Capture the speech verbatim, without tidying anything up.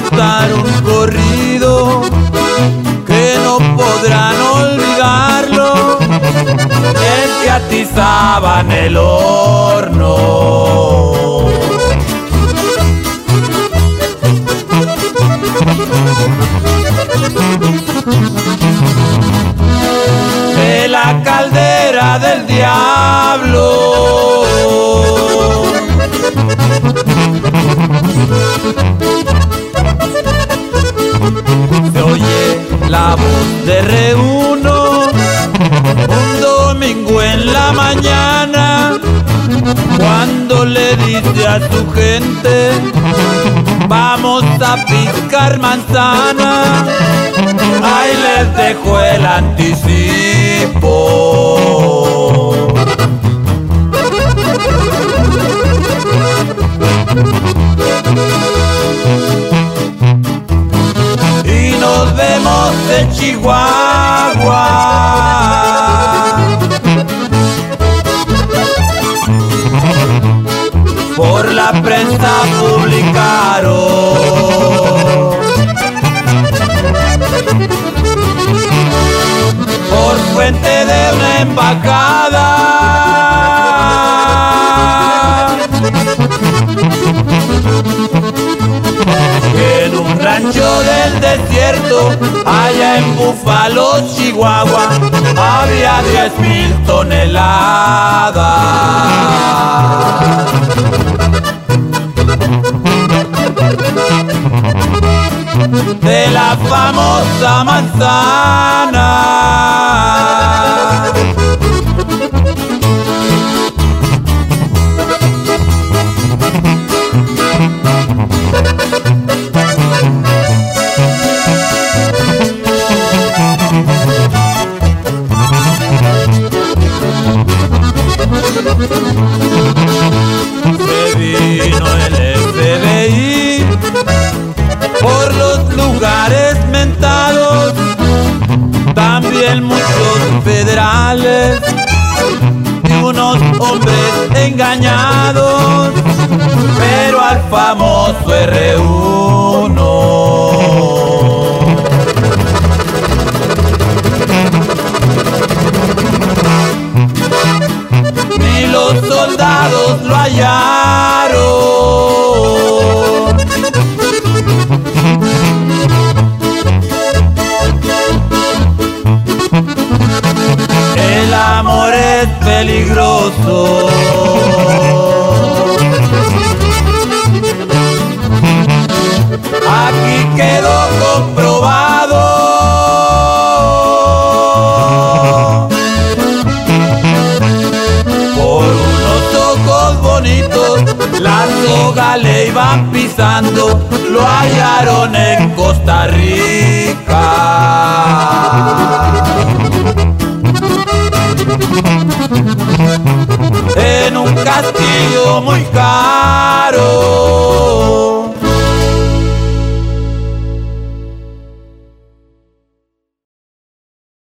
cantar un corrido que no podrán olvidarlo, es que atizaban el horno. De la caldera del diablo se oye la voz de Reuno un domingo en la mañana, cuando le dice a su gente: vamos a picar manzana. Ahí les dejo el anticipo. Y nos vemos en Chihuahua. Por la prensa publicaron, por fuente de una embajada, que en un rancho del desierto, allá en Búfalo, Chihuahua, había diez mil toneladas de la famosa manzana. Se vino el F B I por los lugares mentados, también muchos federales y unos hombres engañados, pero al famoso R uno ni los soldados lo hallaron. El amor es peligroso, aquí quedó comprobado. Por unos ojos bonitos la soga le iban pisando, lo hallaron en Costa Rica.